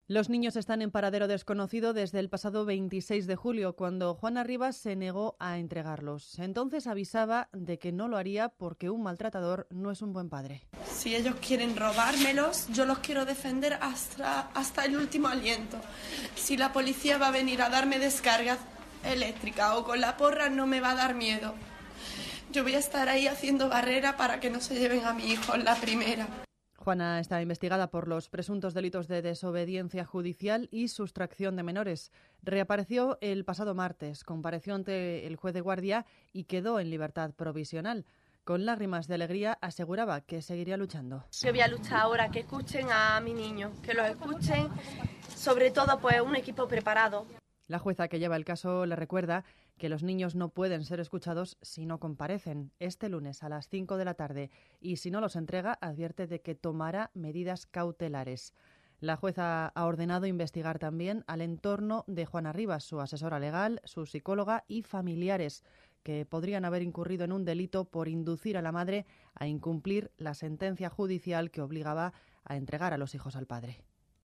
Los niños están en paradero desconocido desde el pasado 26 de julio, cuando Juana Rivas se negó a entregarlos. Entonces avisaba de que no lo haría porque un maltratador no es un buen padre. Si ellos quieren robármelos, yo los quiero defender hasta el último aliento. Si la policía va a venir a darme descarga eléctrica o con la porra, no me va a dar miedo. Yo voy a estar ahí haciendo barrera para que no se lleven a mi hijo en la primera. Juana está investigada por los presuntos delitos de desobediencia judicial y sustracción de menores. Reapareció el pasado martes, compareció ante el juez de guardia y quedó en libertad provisional. Con lágrimas de alegría aseguraba que seguiría luchando. Yo voy a luchar ahora, que escuchen a mi niño, que los escuchen, sobre todo pues un equipo preparado. La jueza que lleva el caso le recuerda que los niños no pueden ser escuchados si no comparecen este lunes a las 5 de la tarde y si no los entrega advierte de que tomará medidas cautelares. La jueza ha ordenado investigar también al entorno de Juana Rivas, su asesora legal, su psicóloga y familiares, que podrían haber incurrido en un delito por inducir a la madre a incumplir la sentencia judicial que obligaba a entregar a los hijos al padre.